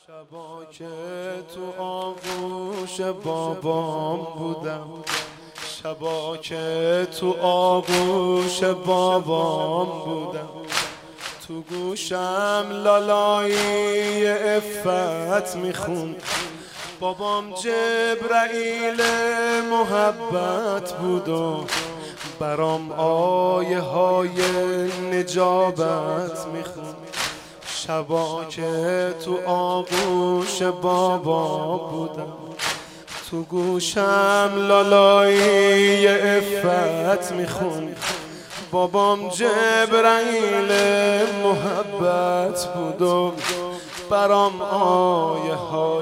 شبا که تو آغوش بابام بودم، شبا که تو آغوش بابام بودم، تو گوشم لالایی عفت میخوند. بابام جبرائیل محبت بود و برام آیه های نجابت میخوند. شبا که تو آغوش بابا بودم، تو گوشم لالایی عفت میخوند. بابام جبرائیل محبت بود و برام آیه های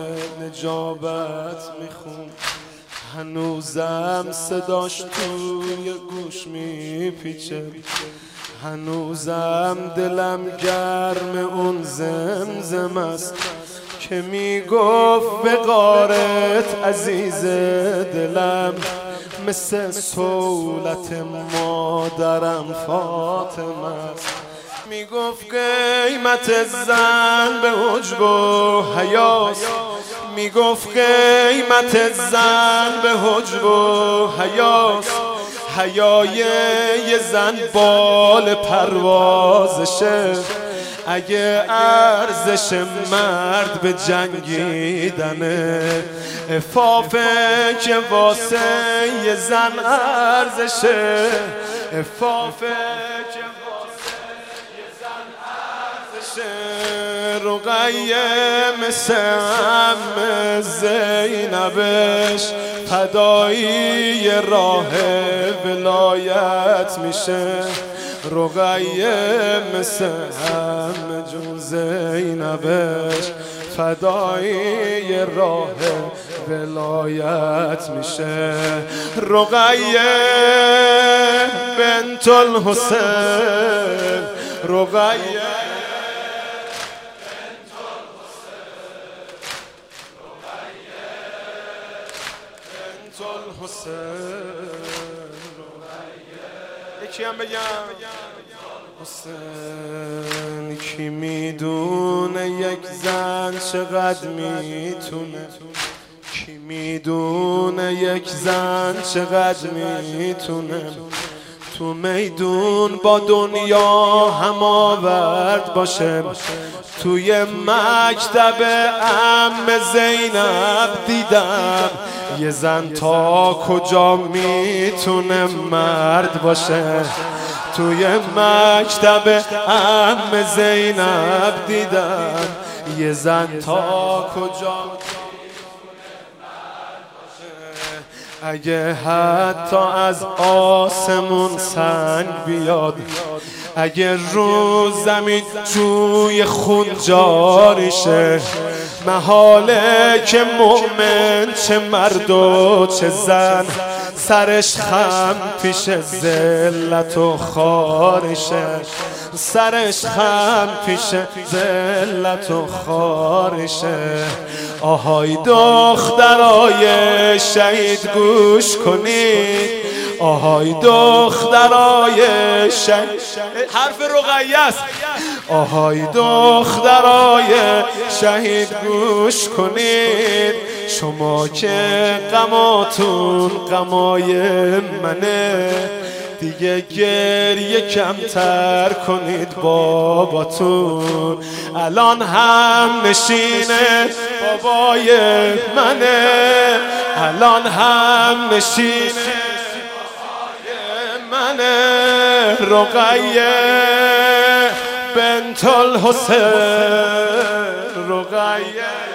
نجابت میخوند. هنوزم صداش توی گوش میپیچه، هنوزم دلم گرم اون زمزم است که میگفت به غارت عزیز دلم، مثل صولت مادرم فاطمه است. میگفت قیمت زن به عجب و حیاست، میگفت قیمت زن به حجب و حیاست. حیای یه زن بال پروازشه، اگه ارزش مرد به جنگیدنه، عفافه که واسه یه زن ارزشه، عفافه که واسه یه زن ارزشه. رقیه مثل عم زینبش فدایی راه ولایت میشه. رقیه مثل عم جون زینبش فدایی راه ولایت میشه. رقیه بنت الحسین، رقیه یکی هم بگم حسین. کی میدونه یک زن چقدر میتونه، کی میدونه یک زن چقدر میتونه تو میدون با دنیا هم آورد باشه. توی مکتب عم زینب دیدم یه زن تا کجا میتونه مرد باشه. توی مکتب عم زینب دیدم یه زن تا کجا اگه حتی از آسمون سنگ بیاد، اگه رو زمین توی خون جاری شه، محاله که مؤمن چه مرد و چه زن سرش خم پیش ذلت و خارشه، سرش خم پیش ذلت و خارشه. آهای دخترای شهید گوش کنید، آهای دخترای شهید، حرف رقیه است. آهای دخترای شهید گوش کنید، شما که غماتون غمای منه، دیگه گریه کمتر کنید باباتون، الان هم نشینه بابای منه، الان هم نشینه بابای منه. رقیه بنت الحسین، رقیه